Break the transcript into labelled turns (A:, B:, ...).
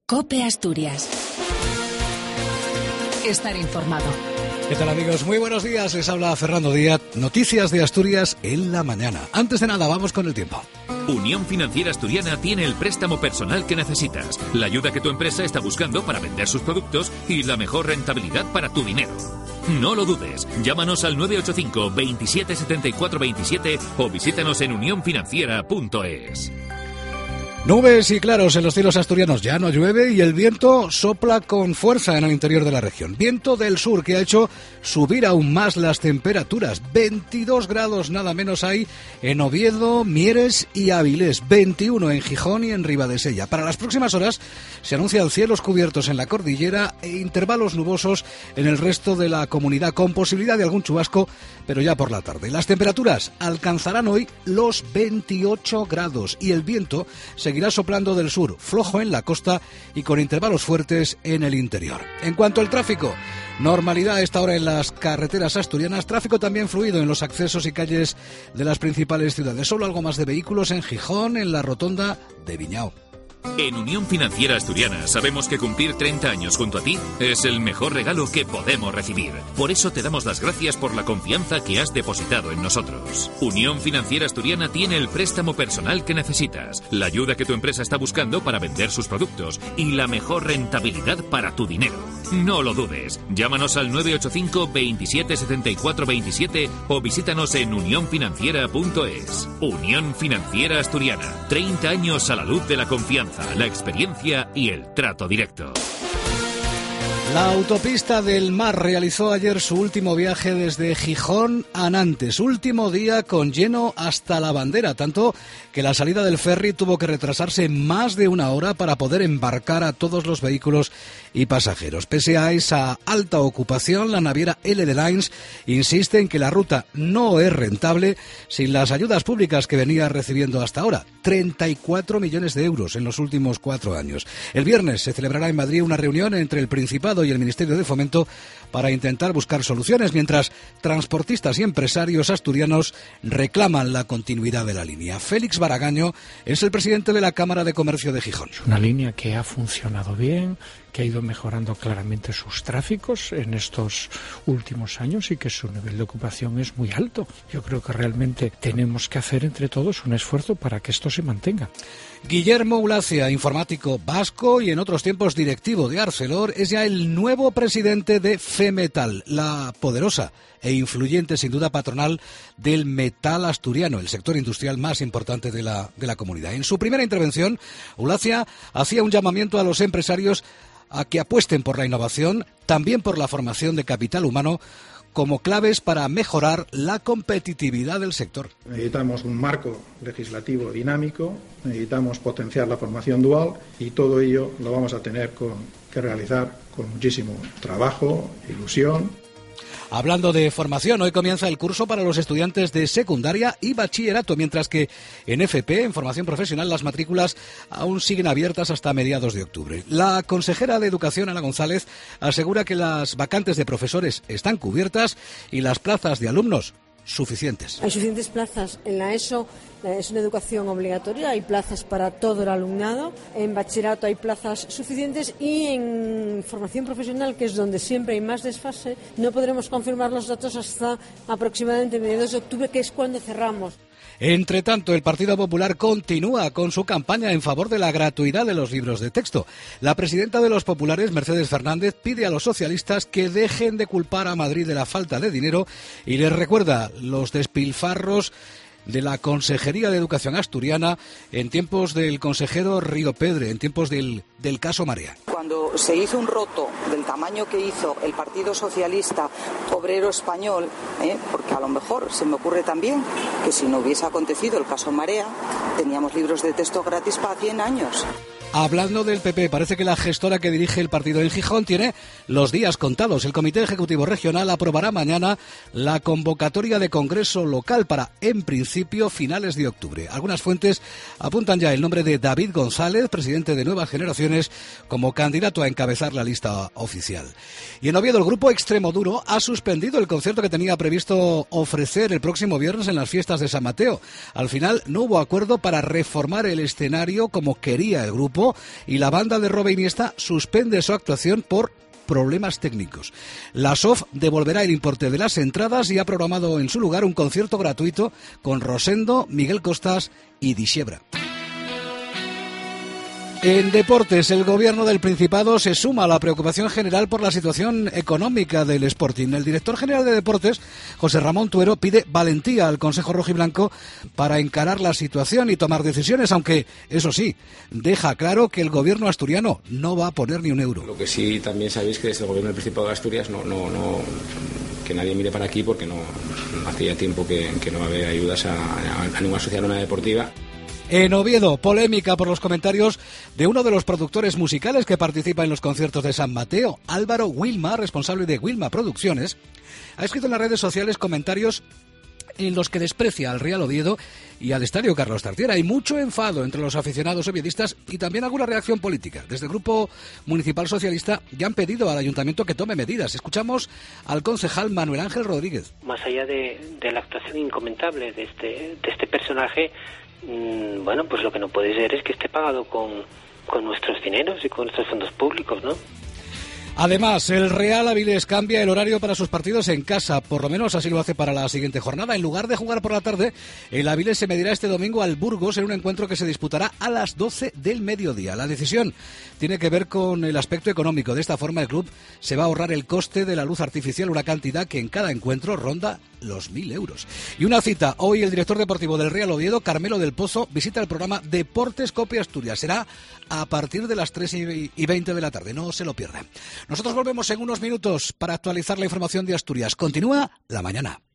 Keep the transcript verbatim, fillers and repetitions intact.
A: COPE Asturias. Estar informado.
B: ¿Qué tal, amigos? Muy buenos días, les habla Fernando Díaz. Noticias de Asturias en la mañana. Antes de nada, vamos con el tiempo.
C: Unión Financiera Asturiana tiene el préstamo personal que necesitas, la ayuda que tu empresa está buscando para vender sus productos y la mejor rentabilidad para tu dinero. No lo dudes, llámanos al nueve ocho cinco, veintisiete setenta y cuatro veintisiete o visítanos en unión financiera punto es.
B: Nubes y claros en los cielos asturianos, ya no llueve y el viento sopla con fuerza en el interior de la región. Viento del sur que ha hecho subir aún más las temperaturas. veintidós grados nada menos hay en Oviedo, Mieres y Avilés. veintiuno en Gijón y en Ribadesella. Para las próximas horas se anuncian cielos cubiertos en la cordillera e intervalos nubosos en el resto de la comunidad, con posibilidad de algún chubasco, pero ya por la tarde. Las temperaturas alcanzarán hoy los veintiocho grados y el viento se seguirá soplando del sur, flojo en la costa y con intervalos fuertes en el interior. En cuanto al tráfico, normalidad a esta hora en las carreteras asturianas, tráfico también fluido en los accesos y calles de las principales ciudades. Solo algo más de vehículos en Gijón, en la rotonda de Viñao.
C: En Unión Financiera Asturiana sabemos que cumplir treinta años junto a ti es el mejor regalo que podemos recibir. Por eso te damos las gracias por la confianza que has depositado en nosotros. Unión Financiera Asturiana tiene el préstamo personal que necesitas, la ayuda que tu empresa está buscando para vender sus productos y la mejor rentabilidad para tu dinero. No lo dudes, llámanos al nueve ocho cinco, veintisiete setenta y cuatro veintisiete o visítanos en unión financiera punto es. Unión Financiera Asturiana, treinta años a la luz de la confianza, la experiencia y el trato directo.
B: La autopista del Mar realizó ayer su último viaje desde Gijón a Nantes, último día con lleno hasta la bandera, tanto que la salida del ferry tuvo que retrasarse más de una hora para poder embarcar a todos los vehículos y pasajeros. Pese a esa alta ocupación, la naviera L D Lines insiste en que la ruta no es rentable sin las ayudas públicas que venía recibiendo hasta ahora, treinta y cuatro millones de euros en los últimos cuatro años. El viernes se celebrará en Madrid una reunión entre el Principado y el Ministerio de Fomento para intentar buscar soluciones, mientras transportistas y empresarios asturianos reclaman la continuidad de la línea. Félix Baragaño es el presidente de la Cámara de Comercio de Gijón.
D: Es una línea que ha funcionado bien, que ha ido mejorando claramente sus tráficos en estos últimos años y que su nivel de ocupación es muy alto. Yo creo que realmente tenemos que hacer entre todos un esfuerzo para que esto se mantenga.
B: Guillermo Ulacia, informático vasco y en otros tiempos directivo de Arcelor, es ya el nuevo presidente de Femetal, la poderosa e influyente, sin duda, patronal del metal asturiano, el sector industrial más importante de la, de la comunidad. En su primera intervención, Ulacia hacía un llamamiento a los empresarios a que apuesten por la innovación, también por la formación de capital humano, como claves para mejorar la competitividad del sector.
E: Necesitamos un marco legislativo dinámico, necesitamos potenciar la formación dual y todo ello lo vamos a tener con, que realizar con muchísimo trabajo, ilusión.
B: Hablando de formación, hoy comienza el curso para los estudiantes de secundaria y bachillerato, mientras que en F P, en formación profesional, las matrículas aún siguen abiertas hasta mediados de octubre. La consejera de Educación, Ana González, asegura que las vacantes de profesores están cubiertas y las plazas de alumnos suficientes.
F: Hay suficientes plazas en la ESO, es una educación obligatoria, hay plazas para todo el alumnado, en bachillerato hay plazas suficientes y en formación profesional, que es donde siempre hay más desfase, no podremos confirmar los datos hasta aproximadamente mediados de octubre, que es cuando cerramos.
B: Entre tanto, el Partido Popular continúa con su campaña en favor de la gratuidad de los libros de texto. La presidenta de los populares, Mercedes Fernández, pide a los socialistas que dejen de culpar a Madrid de la falta de dinero y les recuerda los despilfarros de la Consejería de Educación asturiana en tiempos del consejero Río Pedre, en tiempos del, del caso Marea.
G: Cuando se hizo un roto del tamaño que hizo el Partido Socialista Obrero Español, ¿eh? porque a lo mejor se me ocurre también que si no hubiese acontecido el caso Marea, teníamos libros de texto gratis para cien años.
B: Hablando del P P, parece que la gestora que dirige el partido en Gijón tiene los días contados. El Comité Ejecutivo Regional aprobará mañana la convocatoria de congreso local para, en principio, finales de octubre. Algunas fuentes apuntan ya el nombre de David González, presidente de Nuevas Generaciones, como candidato a encabezar la lista oficial. Y en Oviedo, el grupo Extremoduro ha suspendido el concierto que tenía previsto ofrecer el próximo viernes en las fiestas de San Mateo. Al final no hubo acuerdo para reformar el escenario como quería el grupo, grupo y la banda de Robe Iniesta suspende su actuación por problemas técnicos. La S O F devolverá el importe de las entradas y ha programado en su lugar un concierto gratuito con Rosendo, Miguel Costas y Dixebra. En deportes, el gobierno del Principado se suma a la preocupación general por la situación económica del Sporting. El director general de deportes, José Ramón Tuero, pide valentía al Consejo Rojiblanco para encarar la situación y tomar decisiones, aunque, eso sí, deja claro que el gobierno asturiano no va a poner ni un euro.
H: Lo que sí también sabéis que desde el gobierno del Principado de Asturias no, no, no que nadie mire para aquí porque no, no hacía tiempo que, que no había ayudas a, a, a ninguna sociedad anónima deportiva.
B: En Oviedo, polémica por los comentarios de uno de los productores musicales que participa en los conciertos de San Mateo. Álvaro Wilma, responsable de Wilma Producciones, ha escrito en las redes sociales comentarios en los que desprecia al Real Oviedo y al Estadio Carlos Tartiere. Hay mucho enfado entre los aficionados oviedistas y también alguna reacción política. Desde el Grupo Municipal Socialista ya han pedido al Ayuntamiento que tome medidas. Escuchamos al concejal Manuel Ángel Rodríguez.
I: Más allá de, de la actuación incomentable de este, de este personaje, mmm, bueno, pues lo que no puede ser es que esté pagado con, con nuestros dineros y con nuestros fondos públicos, ¿no?
B: Además, el Real Avilés cambia el horario para sus partidos en casa, por lo menos así lo hace para la siguiente jornada. En lugar de jugar por la tarde, el Avilés se medirá este domingo al Burgos en un encuentro que se disputará a las doce del mediodía. La decisión tiene que ver con el aspecto económico. De esta forma, el club se va a ahorrar el coste de la luz artificial, una cantidad que en cada encuentro ronda los mil euros. Y una cita, hoy el director deportivo del Real Oviedo, Carmelo del Pozo, visita el programa Deportes Cope Asturias. Será a partir de las tres y veinte de la tarde, no se lo pierdan. Nosotros volvemos en unos minutos para actualizar la información de Asturias. Continúa La Mañana.